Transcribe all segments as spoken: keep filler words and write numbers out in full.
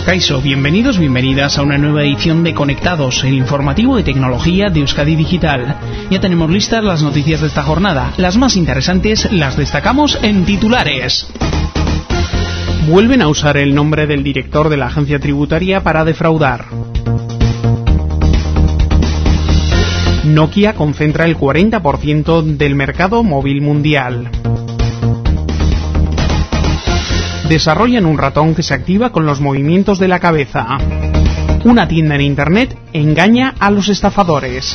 Kaixo, bienvenidos, bienvenidas a una nueva edición de Conectados, el informativo de tecnología de Euskadi Digital. Ya tenemos listas las noticias de esta jornada. Las más interesantes las destacamos en titulares. Vuelven a usar el nombre del director de la agencia tributaria para defraudar. Nokia concentra el cuarenta por ciento del mercado móvil mundial. Desarrollan un ratón que se activa con los movimientos de la cabeza. Una tienda en internet engaña a los estafadores.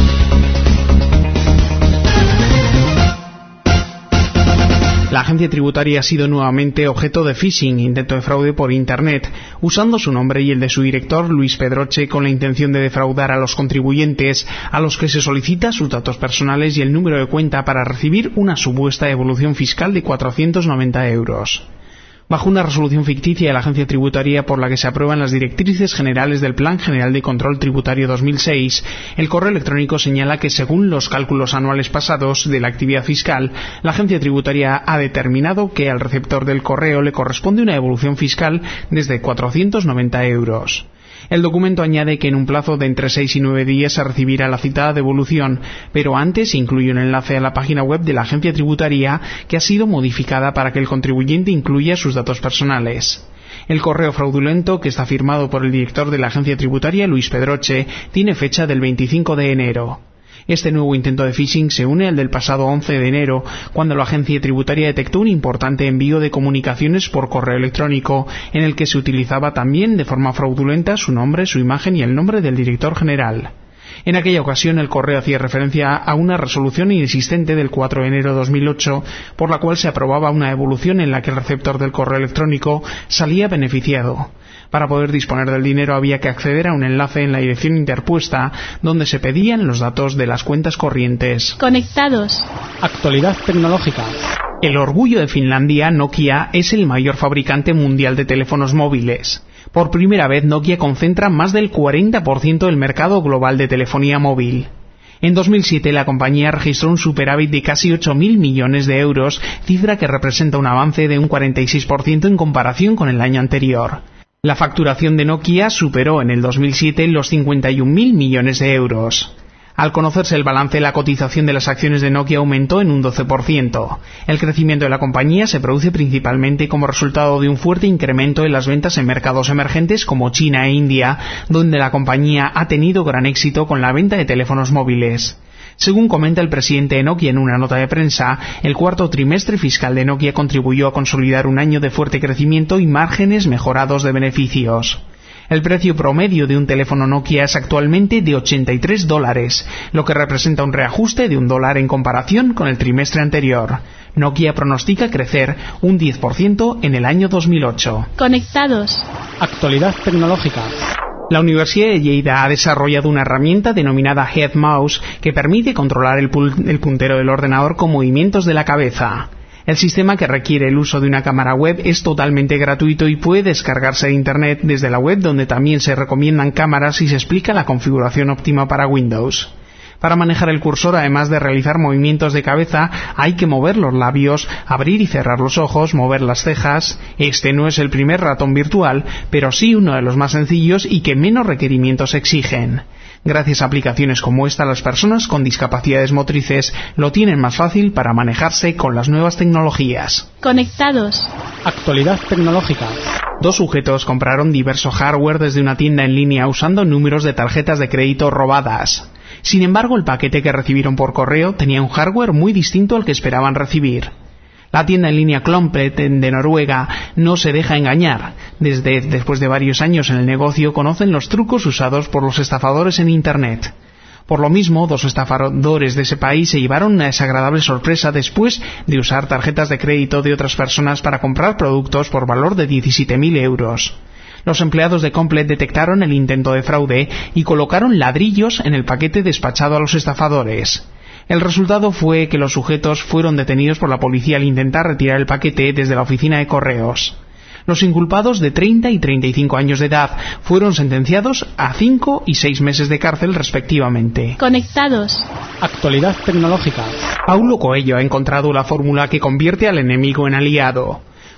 La agencia tributaria ha sido nuevamente objeto de phishing, intento de fraude por internet, usando su nombre y el de su director, Luis Pedroche, con la intención de defraudar a los contribuyentes, a los que se solicita sus datos personales y el número de cuenta para recibir una supuesta devolución fiscal de cuatrocientos noventa euros. Bajo una resolución ficticia de la agencia tributaria por la que se aprueban las directrices generales del Plan General de Control Tributario dos mil seis, el correo electrónico señala que según los cálculos anuales pasados de la actividad fiscal, la agencia tributaria ha determinado que al receptor del correo le corresponde una devolución fiscal desde cuatrocientos noventa euros. El documento añade que en un plazo de entre seis y nueve días se recibirá la citada devolución, pero antes incluye un enlace a la página web de la agencia tributaria que ha sido modificada para que el contribuyente incluya sus datos personales. El correo fraudulento, que está firmado por el director de la agencia tributaria, Luis Pedroche, tiene fecha del veinticinco de enero. Este nuevo intento de phishing se une al del pasado once de enero, cuando la agencia tributaria detectó un importante envío de comunicaciones por correo electrónico, en el que se utilizaba también de forma fraudulenta su nombre, su imagen y el nombre del director general. En aquella ocasión el correo hacía referencia a una resolución inexistente del cuatro de enero de dos mil ocho, por la cual se aprobaba una devolución en la que el receptor del correo electrónico salía beneficiado. Para poder disponer del dinero había que acceder a un enlace en la dirección interpuesta donde se pedían los datos de las cuentas corrientes. Conectados. Actualidad tecnológica. El orgullo de Finlandia, Nokia, es el mayor fabricante mundial de teléfonos móviles. Por primera vez, Nokia concentra más del cuarenta por ciento del mercado global de telefonía móvil. En dos mil siete la compañía registró un superávit de casi ocho mil millones de euros, cifra que representa un avance de un cuarenta y seis por ciento en comparación con el año anterior. La facturación de Nokia superó en el dos mil siete los cincuenta y un mil millones de euros. Al conocerse el balance, la cotización de las acciones de Nokia aumentó en un doce por ciento. El crecimiento de la compañía se produce principalmente como resultado de un fuerte incremento en las ventas en mercados emergentes como China e India, donde la compañía ha tenido gran éxito con la venta de teléfonos móviles. Según comenta el presidente de Nokia en una nota de prensa, el cuarto trimestre fiscal de Nokia contribuyó a consolidar un año de fuerte crecimiento y márgenes mejorados de beneficios. El precio promedio de un teléfono Nokia es actualmente de ochenta y tres dólares, lo que representa un reajuste de un dólar en comparación con el trimestre anterior. Nokia pronostica crecer un diez por ciento en el año dos mil ocho. Conectados. Actualidad tecnológica. La Universidad de Lleida ha desarrollado una herramienta denominada Head Mouse que permite controlar el, pul- el puntero del ordenador con movimientos de la cabeza. El sistema, que requiere el uso de una cámara web, es totalmente gratuito y puede descargarse de internet desde la web, donde también se recomiendan cámaras y se explica la configuración óptima para Windows. Para manejar el cursor, además de realizar movimientos de cabeza, hay que mover los labios, abrir y cerrar los ojos, mover las cejas. Este no es el primer ratón virtual, pero sí uno de los más sencillos y que menos requerimientos exigen. Gracias a aplicaciones como esta, las personas con discapacidades motrices lo tienen más fácil para manejarse con las nuevas tecnologías. Conectados. Actualidad tecnológica. Dos sujetos compraron diverso hardware desde una tienda en línea usando números de tarjetas de crédito robadas. Sin embargo, el paquete que recibieron por correo tenía un hardware muy distinto al que esperaban recibir. La tienda en línea Clompet de Noruega no se deja engañar. Desde después de varios años en el negocio conocen los trucos usados por los estafadores en Internet. Por lo mismo, dos estafadores de ese país se llevaron una desagradable sorpresa después de usar tarjetas de crédito de otras personas para comprar productos por valor de diecisiete mil euros. Los empleados de Complet detectaron el intento de fraude y colocaron ladrillos en el paquete despachado a los estafadores. El resultado fue que los sujetos fueron detenidos por la policía al intentar retirar el paquete desde la oficina de correos. Los inculpados, de treinta y treinta y cinco años de edad, fueron sentenciados a cinco y seis meses de cárcel respectivamente. Conectados. Actualidad tecnológica. Paulo Coelho ha encontrado la fórmula que convierte al enemigo en aliado.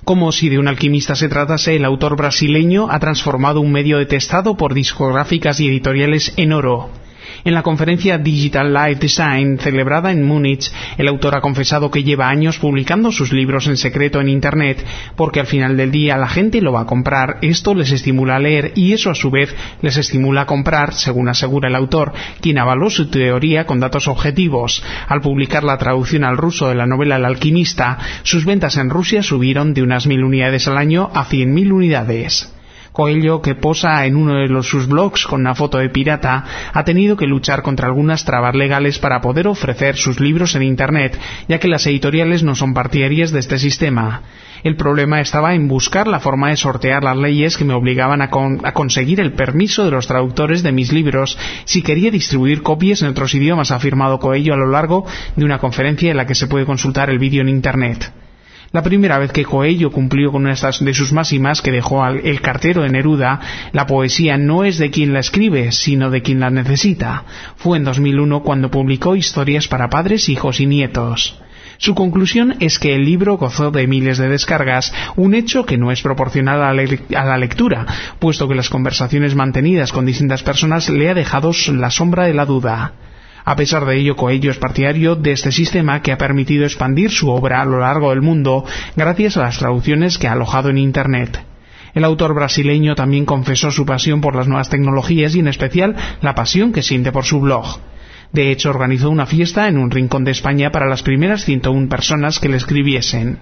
Como si de un alquimista se tratase, el autor brasileño ha transformado un medio detestado por discográficas y editoriales en oro. En la conferencia Digital Life Design celebrada en Múnich, el autor ha confesado que lleva años publicando sus libros en secreto en Internet, porque al final del día la gente lo va a comprar, esto les estimula a leer y eso a su vez les estimula a comprar, según asegura el autor, quien avaló su teoría con datos objetivos. Al publicar la traducción al ruso de la novela El alquimista, sus ventas en Rusia subieron de unas mil unidades al año a cien mil unidades. Coelho, que posa en uno de los, sus blogs con una foto de pirata, ha tenido que luchar contra algunas trabas legales para poder ofrecer sus libros en Internet, ya que las editoriales no son partidarias de este sistema. El problema estaba en buscar la forma de sortear las leyes que me obligaban a, con, a conseguir el permiso de los traductores de mis libros si quería distribuir copias en otros idiomas, ha afirmado Coelho a lo largo de una conferencia en la que se puede consultar el vídeo en Internet. La primera vez que Coelho cumplió con una de sus máximas que dejó al El cartero de Neruda, la poesía no es de quien la escribe, sino de quien la necesita, fue en dos mil uno cuando publicó Historias para padres, hijos y nietos. Su conclusión es que el libro gozó de miles de descargas, un hecho que no es proporcional a la lectura, puesto que las conversaciones mantenidas con distintas personas le ha dejado la sombra de la duda. A pesar de ello, Coelho es partidario de este sistema que ha permitido expandir su obra a lo largo del mundo gracias a las traducciones que ha alojado en Internet. El autor brasileño también confesó su pasión por las nuevas tecnologías y en especial la pasión que siente por su blog. De hecho, organizó una fiesta en un rincón de España para las primeras ciento una personas que le escribiesen.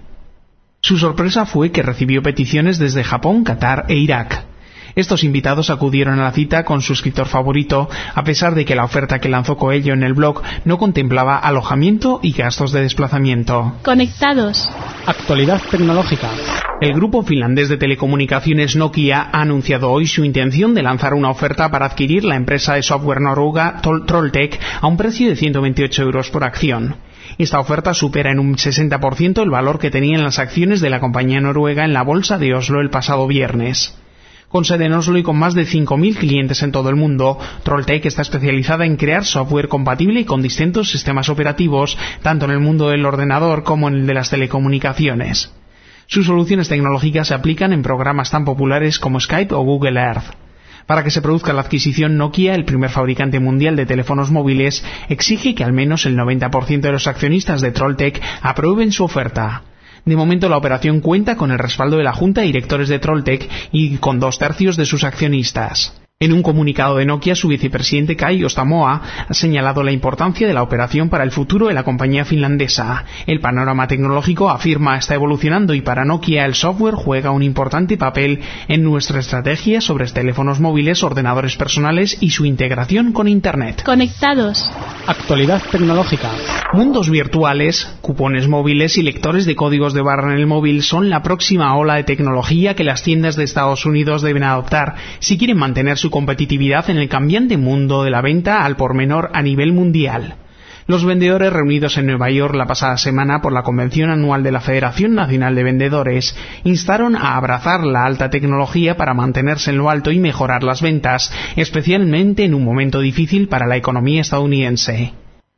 Su sorpresa fue que recibió peticiones desde Japón, Qatar e Irak. Estos invitados acudieron a la cita con su escritor favorito, a pesar de que la oferta que lanzó Coelho en el blog no contemplaba alojamiento y gastos de desplazamiento. Conectados. Actualidad tecnológica. El grupo finlandés de telecomunicaciones Nokia ha anunciado hoy su intención de lanzar una oferta para adquirir la empresa de software noruega Trolltech a un precio de ciento veintiocho euros por acción. Esta oferta supera en un sesenta por ciento el valor que tenían las acciones de la compañía noruega en la bolsa de Oslo el pasado viernes. Con sede en Oslo y con más de cinco mil clientes en todo el mundo, Trolltech está especializada en crear software compatible y con distintos sistemas operativos, tanto en el mundo del ordenador como en el de las telecomunicaciones. Sus soluciones tecnológicas se aplican en programas tan populares como Skype o Google Earth. Para que se produzca la adquisición, Nokia, el primer fabricante mundial de teléfonos móviles, exige que al menos el noventa por ciento de los accionistas de Trolltech aprueben su oferta. De momento la operación cuenta con el respaldo de la Junta de Directores de Trolltech y con dos tercios de sus accionistas. En un comunicado de Nokia, su vicepresidente Kai Ostamoa ha señalado la importancia de la operación para el futuro de la compañía finlandesa. El panorama tecnológico, afirma, está evolucionando y para Nokia el software juega un importante papel en nuestra estrategia sobre teléfonos móviles, ordenadores personales y su integración con Internet. Conectados. Actualidad tecnológica. Mundos virtuales, cupones móviles y lectores de códigos de barra en el móvil son la próxima ola de tecnología que las tiendas de Estados Unidos deben adoptar si quieren mantener su competitividad en el cambiante mundo de la venta al por menor a nivel mundial. Los vendedores reunidos en Nueva York la pasada semana por la convención anual de la Federación Nacional de Vendedores instaron a abrazar la alta tecnología para mantenerse en lo alto y mejorar las ventas, especialmente en un momento difícil para la economía estadounidense.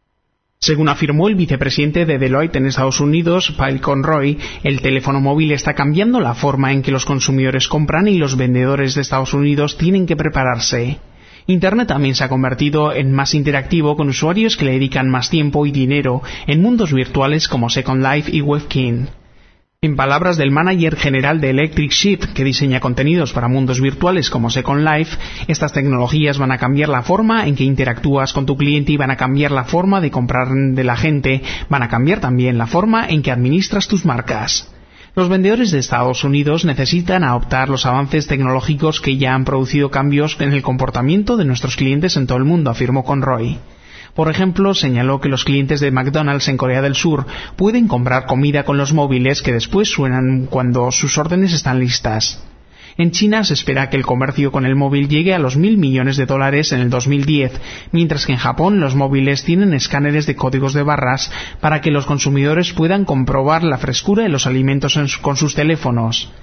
Según afirmó el vicepresidente de Deloitte en Estados Unidos, Paul Conroy, el teléfono móvil está cambiando la forma en que los consumidores compran y los vendedores de Estados Unidos tienen que prepararse. Internet también se ha convertido en más interactivo con usuarios que le dedican más tiempo y dinero en mundos virtuales como Second Life y Webkin. En palabras del manager general de Electric Sheep, que diseña contenidos para mundos virtuales como Second Life, estas tecnologías van a cambiar la forma en que interactúas con tu cliente y van a cambiar la forma de comprar de la gente, van a cambiar también la forma en que administras tus marcas. Los vendedores de Estados Unidos necesitan adoptar los avances tecnológicos que ya han producido cambios en el comportamiento de nuestros clientes en todo el mundo, afirmó Conroy. Por ejemplo, señaló que los clientes de McDonald's en Corea del Sur pueden comprar comida con los móviles que después suenan cuando sus órdenes están listas. En China se espera que el comercio con el móvil llegue a los mil millones de dólares en el dos mil diez, mientras que en Japón los móviles tienen escáneres de códigos de barras para que los consumidores puedan comprobar la frescura de los alimentos en su, con sus teléfonos.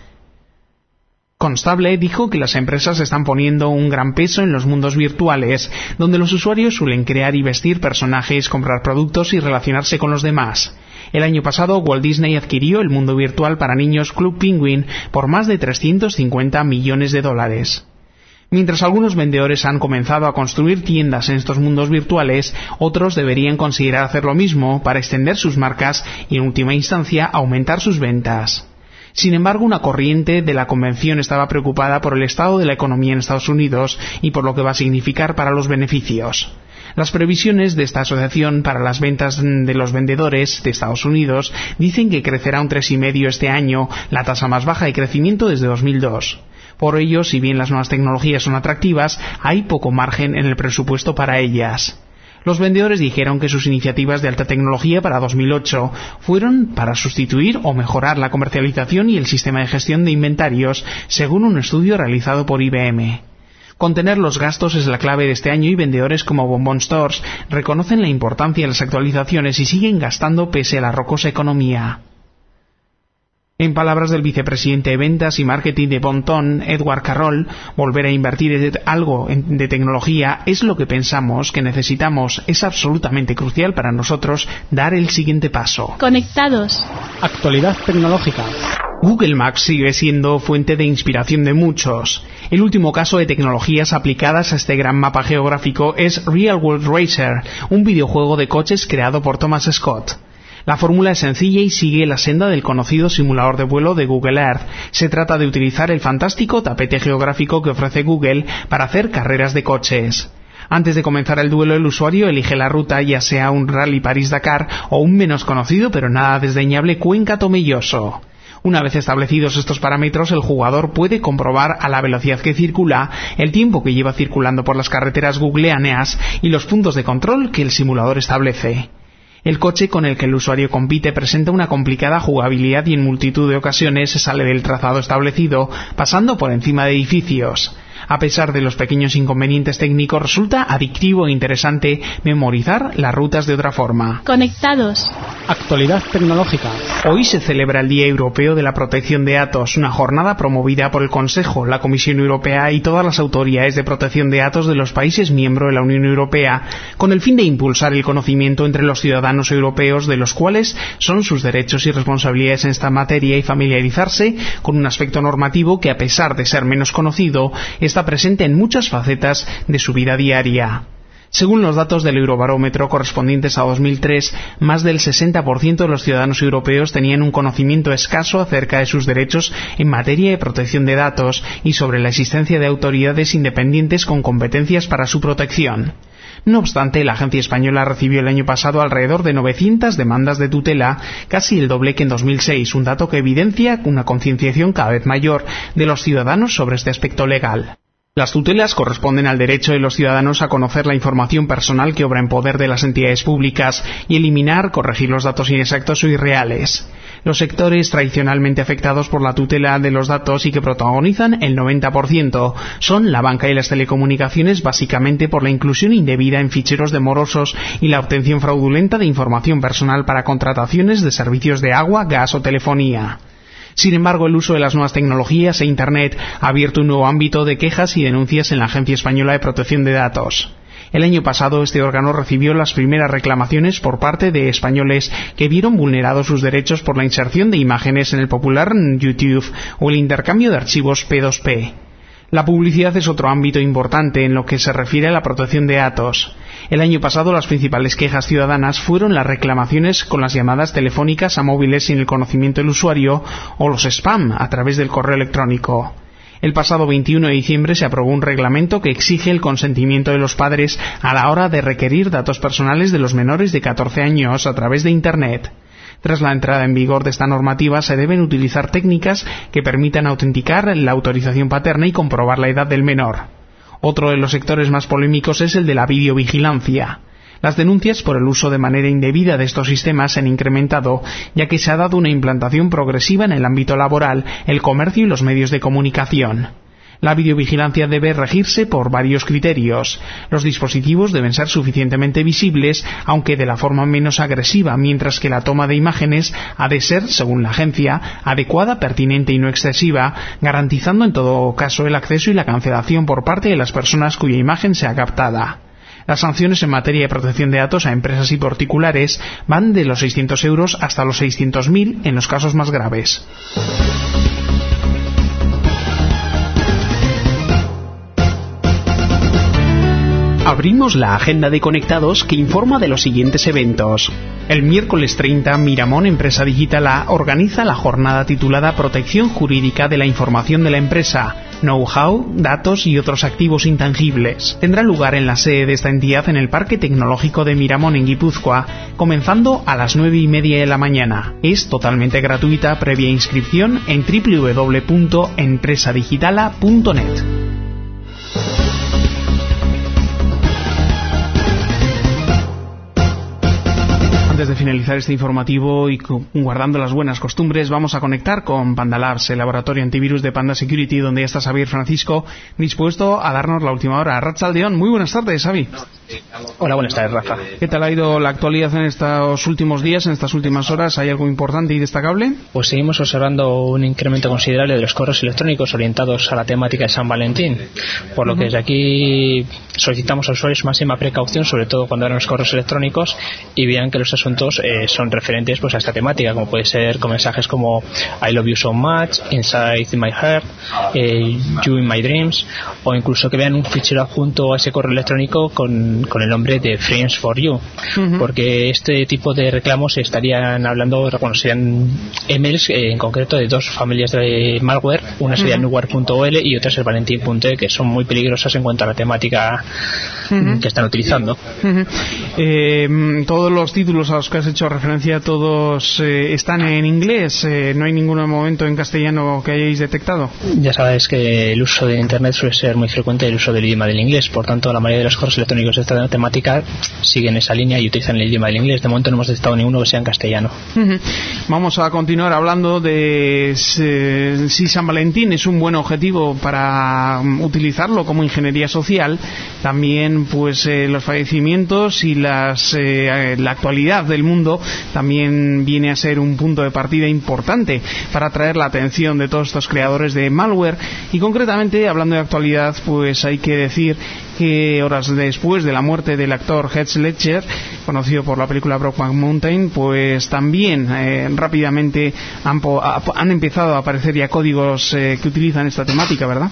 Constable dijo que las empresas están poniendo un gran peso en los mundos virtuales, donde los usuarios suelen crear y vestir personajes, comprar productos y relacionarse con los demás. El año pasado, Walt Disney adquirió el mundo virtual para niños Club Penguin por más de trescientos cincuenta millones de dólares. Mientras algunos vendedores han comenzado a construir tiendas en estos mundos virtuales, otros deberían considerar hacer lo mismo para extender sus marcas y, en última instancia, aumentar sus ventas. Sin embargo, una corriente de la convención estaba preocupada por el estado de la economía en Estados Unidos y por lo que va a significar para los beneficios. Las previsiones de esta asociación para las ventas de los vendedores de Estados Unidos dicen que crecerá un tres coma cinco este año, la tasa más baja de crecimiento desde dos mil dos. Por ello, si bien las nuevas tecnologías son atractivas, hay poco margen en el presupuesto para ellas. Los vendedores dijeron que sus iniciativas de alta tecnología para dos mil ocho fueron para sustituir o mejorar la comercialización y el sistema de gestión de inventarios, según un estudio realizado por I B M. Contener los gastos es la clave de este año y vendedores como Bonbon Stores reconocen la importancia de las actualizaciones y siguen gastando pese a la rocosa economía. En palabras del vicepresidente de Ventas y Marketing de Bon-Ton, Edward Carroll, volver a invertir algo de tecnología es lo que pensamos que necesitamos. Es absolutamente crucial para nosotros dar el siguiente paso. Conectados. Actualidad tecnológica. Google Maps sigue siendo fuente de inspiración de muchos. El último caso de tecnologías aplicadas a este gran mapa geográfico es Real World Racer, un videojuego de coches creado por Thomas Scott. La fórmula es sencilla y sigue la senda del conocido simulador de vuelo de Google Earth. Se trata de utilizar el fantástico tapete geográfico que ofrece Google para hacer carreras de coches. Antes de comenzar el duelo, el usuario elige la ruta, ya sea un Rally París-Dakar o un menos conocido pero nada desdeñable Cuenca-Tomelloso. Una vez establecidos estos parámetros, el jugador puede comprobar a la velocidad que circula, el tiempo que lleva circulando por las carreteras googleaneas y los puntos de control que el simulador establece. El coche con el que el usuario compite presenta una complicada jugabilidad y en multitud de ocasiones se sale del trazado establecido, pasando por encima de edificios. A pesar de los pequeños inconvenientes técnicos, resulta adictivo e interesante memorizar las rutas de otra forma. Conectados. Actualidad tecnológica. Hoy se celebra el Día Europeo de la Protección de Datos, una jornada promovida por el Consejo, la Comisión Europea y todas las autoridades de protección de datos de los países miembros de la Unión Europea, con el fin de impulsar el conocimiento entre los ciudadanos europeos de los cuales son sus derechos y responsabilidades en esta materia y familiarizarse con un aspecto normativo que, a pesar de ser menos conocido, está presente en muchas facetas de su vida diaria. Según los datos del Eurobarómetro correspondientes a dos mil tres, más del sesenta por ciento de los ciudadanos europeos tenían un conocimiento escaso acerca de sus derechos en materia de protección de datos y sobre la existencia de autoridades independientes con competencias para su protección. No obstante, la agencia española recibió el año pasado alrededor de novecientas demandas de tutela, casi el doble que en dos mil seis, un dato que evidencia una concienciación cada vez mayor de los ciudadanos sobre este aspecto legal. Las tutelas corresponden al derecho de los ciudadanos a conocer la información personal que obra en poder de las entidades públicas y eliminar, corregir los datos inexactos o irreales. Los sectores tradicionalmente afectados por la tutela de los datos y que protagonizan el noventa por ciento son la banca y las telecomunicaciones, básicamente por la inclusión indebida en ficheros de morosos y la obtención fraudulenta de información personal para contrataciones de servicios de agua, gas o telefonía. Sin embargo, el uso de las nuevas tecnologías e Internet ha abierto un nuevo ámbito de quejas y denuncias en la Agencia Española de Protección de Datos. El año pasado, este órgano recibió las primeras reclamaciones por parte de españoles que vieron vulnerados sus derechos por la inserción de imágenes en el popular YouTube o el intercambio de archivos P dos P. La publicidad es otro ámbito importante en lo que se refiere a la protección de datos. El año pasado las principales quejas ciudadanas fueron las reclamaciones con las llamadas telefónicas a móviles sin el conocimiento del usuario o los spam a través del correo electrónico. El pasado veintiuno de diciembre se aprobó un reglamento que exige el consentimiento de los padres a la hora de requerir datos personales de los menores de catorce años a través de Internet. Tras la entrada en vigor de esta normativa, se deben utilizar técnicas que permitan autenticar la autorización paterna y comprobar la edad del menor. Otro de los sectores más polémicos es el de la videovigilancia. Las denuncias por el uso de manera indebida de estos sistemas se han incrementado, ya que se ha dado una implantación progresiva en el ámbito laboral, el comercio y los medios de comunicación. La videovigilancia debe regirse por varios criterios. Los dispositivos deben ser suficientemente visibles, aunque de la forma menos agresiva, mientras que la toma de imágenes ha de ser, según la agencia, adecuada, pertinente y no excesiva, garantizando en todo caso el acceso y la cancelación por parte de las personas cuya imagen sea captada. Las sanciones en materia de protección de datos a empresas y particulares van de los seiscientos euros hasta los seiscientos mil en los casos más graves. Abrimos la agenda de Conectados, que informa de los siguientes eventos. El miércoles treinta, Miramón Empresa Digital A organiza la jornada titulada Protección Jurídica de la Información de la Empresa, Know-how, Datos y otros activos intangibles. Tendrá lugar en la sede de esta entidad en el Parque Tecnológico de Miramón, en Guipúzcoa, comenzando a las nueve y media de la mañana. Es totalmente gratuita, previa inscripción en doble u doble u doble u punto empresa digitala punto net. Antes de finalizar este informativo y guardando las buenas costumbres, vamos a conectar con Pandalabs, el laboratorio antivirus de Panda Security, donde ya está Xavier Francisco, dispuesto a darnos la última hora. Ratsaldeón, muy buenas tardes, Xavi. Hola, buenas tardes, Rafa. ¿Qué tal ha ido la actualidad en estos últimos días, en estas últimas horas? ¿Hay algo importante y destacable? Pues seguimos observando un incremento considerable de los correos electrónicos orientados a la temática de San Valentín, por lo uh-huh. que desde aquí solicitamos a usuarios máxima precaución, sobre todo cuando abran los correos electrónicos y vean que los asuntos eh, son referentes pues a esta temática, como puede ser con mensajes como I love you so much, inside my heart, eh, you in my dreams, o incluso que vean un fichero adjunto a ese correo electrónico con, con el nombre de Friends for You, uh-huh. porque este tipo de reclamos estarían hablando, bueno, serían emails eh, en concreto de dos familias de malware, una sería uh-huh. newware punto o ele y otra es el valentín punto e, que son muy peligrosas en cuanto a la temática uh-huh. que están utilizando. Uh-huh. Eh, todos los títulos a los que has hecho referencia, todos eh, están en inglés, eh, no hay ningún momento en castellano que hayáis detectado. Ya sabes que el uso de internet suele ser muy frecuente, el uso del idioma del inglés, por tanto la mayoría de los correos electrónicos de esta temática siguen esa línea y utilizan el idioma del inglés. De momento no hemos detectado ninguno que sea en castellano. Uh-huh. Vamos a continuar hablando de eh, si San Valentín es un buen objetivo para um, utilizarlo como ingeniería social. También pues eh, los fallecimientos y las eh, la actualidad del mundo también viene a ser un punto de partida importante para atraer la atención de todos estos creadores de malware. Y concretamente, hablando de actualidad, pues hay que decir que horas después de la muerte del actor Heath Ledger, conocido por la película Brokeback Mountain, pues también eh, rápidamente han, po- han empezado a aparecer ya códigos eh, que utilizan esta temática, ¿verdad?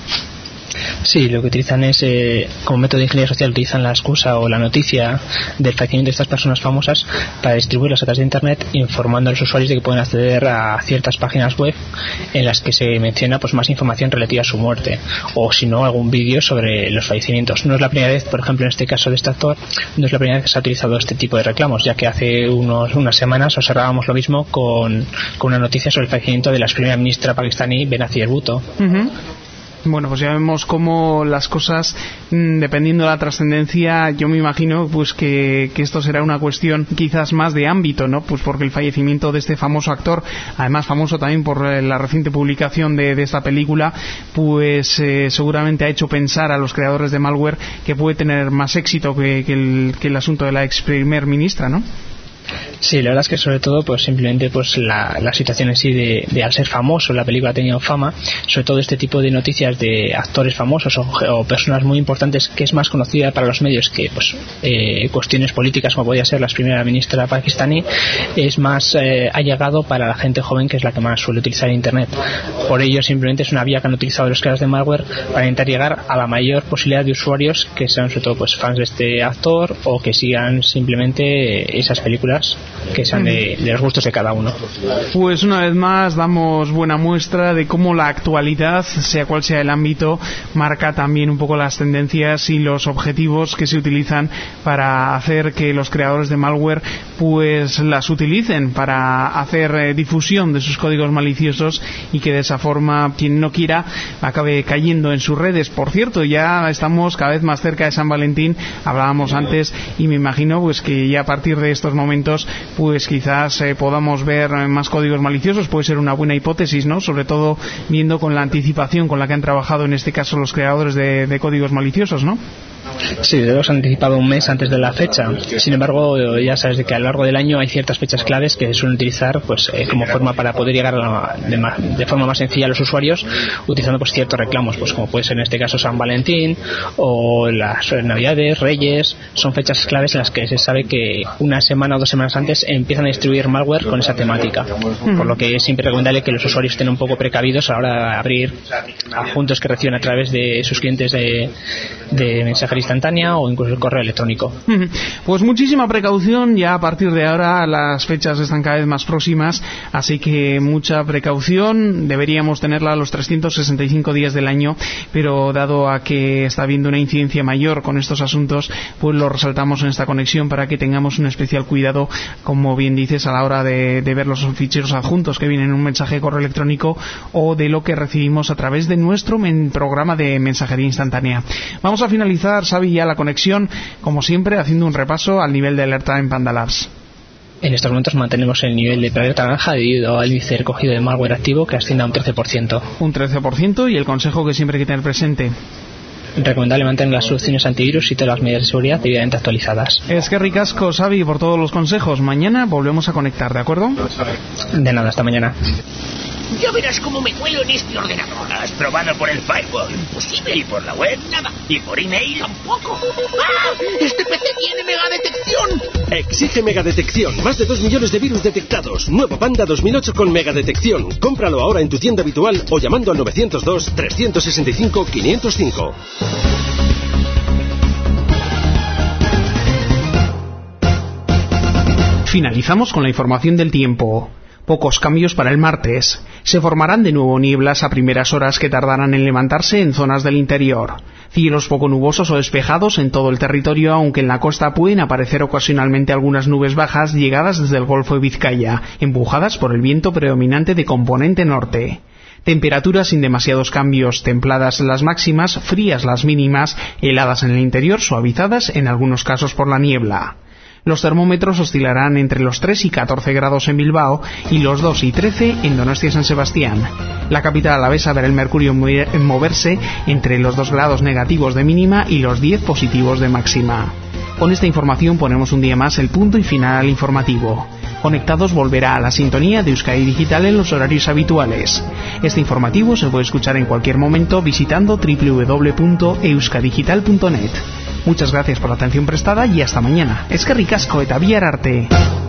Sí, lo que utilizan es, eh, como método de ingeniería social, utilizan la excusa o la noticia del fallecimiento de estas personas famosas para distribuirlas a través de internet, informando a los usuarios de que pueden acceder a ciertas páginas web en las que se menciona pues más información relativa a su muerte, o si no, algún vídeo sobre los fallecimientos. No es la primera vez, por ejemplo, en este caso de este actor, no es la primera vez que se ha utilizado este tipo de reclamos, ya que hace unos, unas semanas observábamos lo mismo con, con una noticia sobre el fallecimiento de la ex primera ministra pakistaní Benazir Bhutto. Uh-huh. Bueno, pues ya vemos cómo las cosas, mmm, dependiendo de la trascendencia, yo me imagino pues que, que esto será una cuestión quizás más de ámbito, ¿no? Pues porque el fallecimiento de este famoso actor, además famoso también por la reciente publicación de, de esta película, pues eh, seguramente ha hecho pensar a los creadores de malware que puede tener más éxito que, que, el, que el asunto de la ex primer ministra, ¿no? Sí, la verdad es que sobre todo pues simplemente pues la, la situación en sí de, de al ser famoso, la película ha tenido fama, sobre todo este tipo de noticias de actores famosos o, o personas muy importantes, que es más conocida para los medios que pues eh, cuestiones políticas como podía ser la primera ministra pakistaní, es más eh, allegado para la gente joven, que es la que más suele utilizar internet. Por ello simplemente es una vía que han utilizado los creadores de malware para intentar llegar a la mayor posibilidad de usuarios que sean sobre todo pues fans de este actor o que sigan simplemente esas películas que sean de, de los gustos de cada uno. Pues una vez más damos buena muestra de cómo la actualidad, sea cual sea el ámbito, marca también un poco las tendencias y los objetivos que se utilizan para hacer que los creadores de malware pues las utilicen para hacer eh, difusión de sus códigos maliciosos y que de esa forma quien no quiera acabe cayendo en sus redes. Por cierto, ya estamos cada vez más cerca de San Valentín, hablábamos antes, y me imagino pues que ya a partir de estos momentos pues quizás eh, podamos ver más códigos maliciosos. Puede ser una buena hipótesis, ¿no? Sobre todo viendo con la anticipación con la que han trabajado en este caso los creadores de, de códigos maliciosos, ¿no? Sí, luego se han anticipado un mes antes de la fecha. Sin embargo, ya sabes de que a lo largo del año hay ciertas fechas claves que se suelen utilizar pues eh, como forma para poder llegar a la, de, ma, de forma más sencilla a los usuarios, utilizando pues ciertos reclamos, pues como puede ser en este caso San Valentín o las Navidades, Reyes. Son fechas claves en las que se sabe que una semana o dos semanas antes empiezan a distribuir malware con esa temática, mm. por lo que es siempre recomendable que los usuarios estén un poco precavidos a la hora de abrir adjuntos que reciben a través de sus clientes de, de mensajería instantánea o incluso el correo electrónico. Pues muchísima precaución, ya a partir de ahora las fechas están cada vez más próximas, así que mucha precaución, deberíamos tenerla a los trescientos sesenta y cinco días del año, pero dado a que está habiendo una incidencia mayor con estos asuntos, pues lo resaltamos en esta conexión para que tengamos un especial cuidado, como bien dices, a la hora de, de ver los ficheros adjuntos que vienen en un mensaje de correo electrónico o de lo que recibimos a través de nuestro men- programa de mensajería instantánea. Vamos a finalizar, Xavi, ya la conexión, como siempre, haciendo un repaso al nivel de alerta en Panda Labs. En estos momentos mantenemos el nivel de alerta naranja debido al índice recogido de malware activo que asciende a un trece por ciento. Un trece por ciento, y el consejo que siempre hay que tener presente: recomendable mantener las soluciones antivirus y todas las medidas de seguridad debidamente actualizadas. Es que ricasco, Xavi, por todos los consejos. Mañana volvemos a conectar, ¿de acuerdo? De nada, hasta mañana. Ya verás cómo me cuelo en este ordenador. ¿Has probado por el firewall? Imposible. ¿Y por la web? Nada. ¿Y por email? Tampoco. ¡Ah! ¡Este P C tiene megadetección! Exige megadetección. Más de dos millones de virus detectados. Nuevo Panda dos mil ocho con megadetección. Cómpralo ahora en tu tienda habitual o llamando al nueve cero dos, tres seis cinco, cinco cero cinco. Finalizamos con la información del tiempo. Pocos cambios para el martes. Se formarán de nuevo nieblas a primeras horas que tardarán en levantarse en zonas del interior. Cielos poco nubosos o despejados en todo el territorio, aunque en la costa pueden aparecer ocasionalmente algunas nubes bajas llegadas desde el Golfo de Vizcaya, empujadas por el viento predominante de componente norte. Temperaturas sin demasiados cambios, templadas las máximas, frías las mínimas, heladas en el interior, suavizadas en algunos casos por la niebla. Los termómetros oscilarán entre los tres y catorce grados en Bilbao y los dos y trece en Donostia y San Sebastián. La capital alavesa verá el mercurio moverse entre los dos grados negativos de mínima y los diez positivos de máxima. Con esta información ponemos un día más el punto y final al informativo. Conectados volverá a la sintonía de Euskadi Digital en los horarios habituales. Este informativo se puede escuchar en cualquier momento visitando doble u doble u doble u punto euskadigital punto net. Muchas gracias por la atención prestada y hasta mañana. Eskerrik asko eta bihar arte.